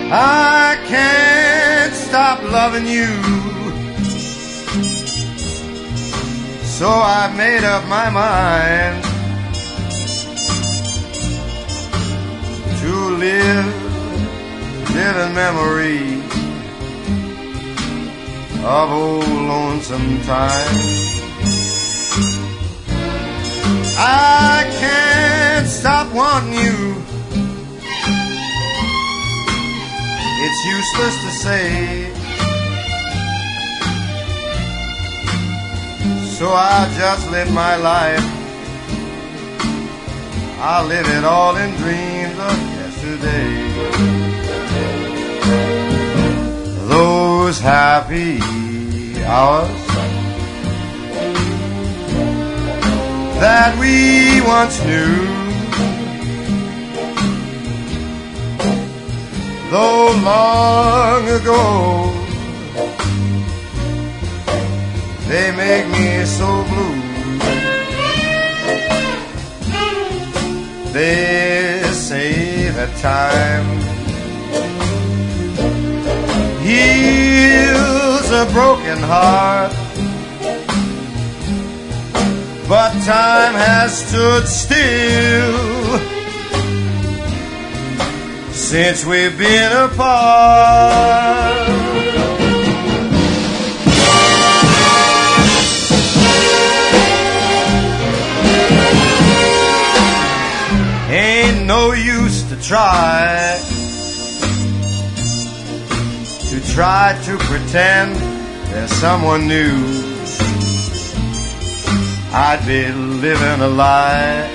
I can't stop loving you, so I've made up my mind to live in memory of old lonesome time. I can't stop wanting you, it's useless to say, so I'll just live my life. I'll live it all in dreams of yesterday. Those happy hours that we once knew, though long ago, they make me so blue. They say that time heals a broken heart, but time has stood still since we've been apart. Ain't no use to try to pretend there's someone new. I'd be living a lie.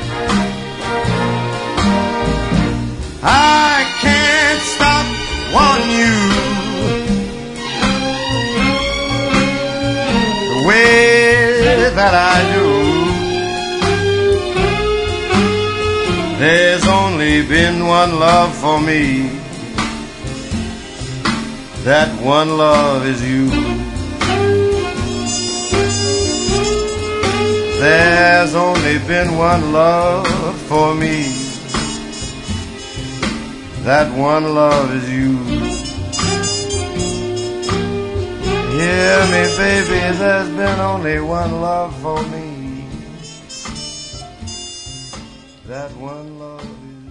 I can't stop wanting you the way that I do. There's only been one love for me. That one love is you. There's only been one love for me. That one love is you. Hear me, baby, there's been only one love for me. That one love is you.